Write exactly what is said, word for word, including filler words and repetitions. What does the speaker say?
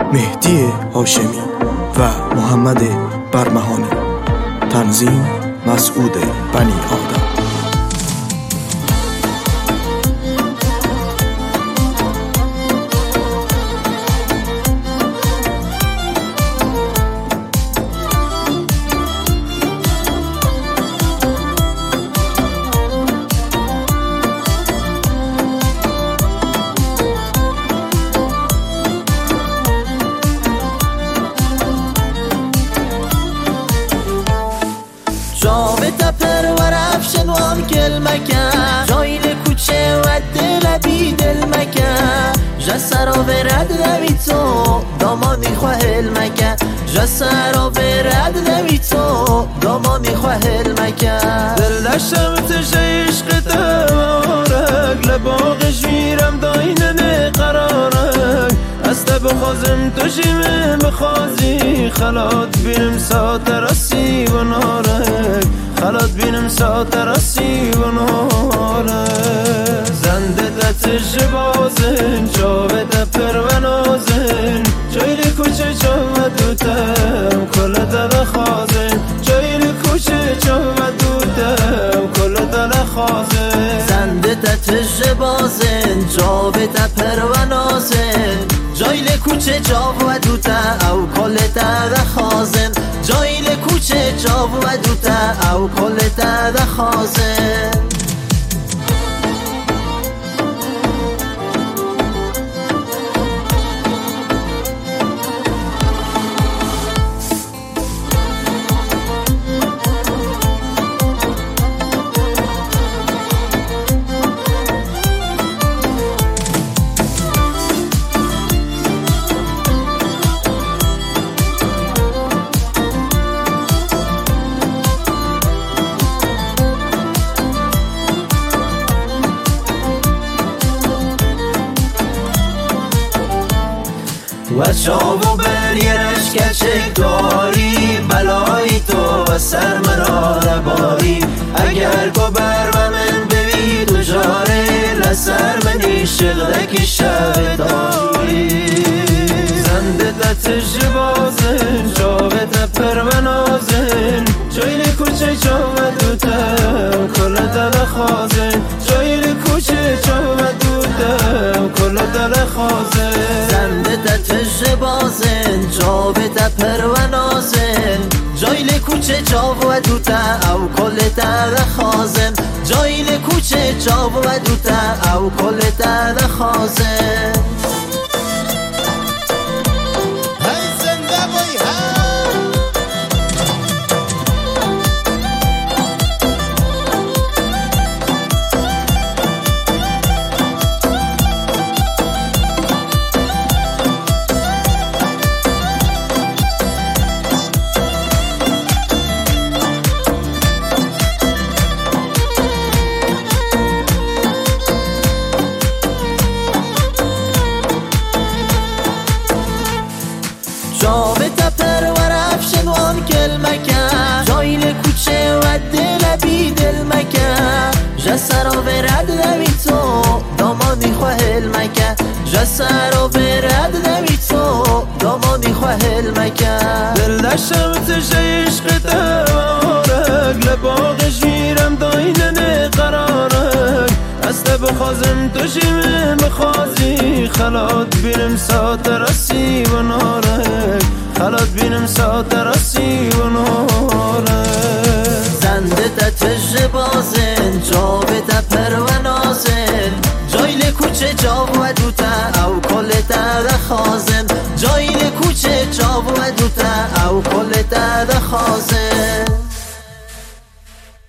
مهدی هاشمی و محمد برمهانی. تنظیم مسعود بنی آدم. جاوت پرورفشن وان کلمکن جایل کوچه و دل بی دل مکن جسر و برد دوی تو دامانی خواه مکن جسر و برد دوی تو دامانی خواه مکن دل دشتم تشه عشق دوارک لباق شویرم داینه قرارک استه بخوازم تو جیمه بخوازی خلات بینم ساعت رسی و نارک خلات بینم ساعت رسی و نارک زنده دتش بازن جاوه دپر و نازن جایل کوچه جاوه دوتم کل دل خوازن جایل کوچه جاوه دوتم کل دل خوازن زنده دتش بازن جاوه دپر و نازن جایل کوچه جاو و دوتا او کل تا خازن جایل کوچه جاو و دوتا او کل تا خازن و چاو بر یه رشکچک داری بلایی تو و سر مرا نباری اگر کو بر و من ببید و جاره لسر منی شغلکی شب داری زنده دتش بازن جاوه دپر و نازن جایل کوچه جاوه دوتم کل دل خوازن جایل کوچه جاوه دوتم کل دل خوازن زنده دتش بازن جاوه دپر و نازن جایل کوچه جاوه دوتا او کل دل خوازن جایل کوچه جاوه دوتا او کل دل خوازن جاوه تپر و رفشن وان کلمکن جایل کوچه و دل بی دل مکن جسر و برد دوی تو دامانی خواه مکن جسر و برد دوی تو دامانی خواه مکن دل دشتم تشه عشق دوارک لباق شویرم داینه قرارک استه بخوازم تو جیمه بخوازی خلات بینم ساعت رسی و نارک خلات بینم ساعت رسی و نارک زنده دتش بازن جاوه دپر و نازن جایل کوچه جاو و دوتا او کل تا خازن جایل کوچه جاو و دوتا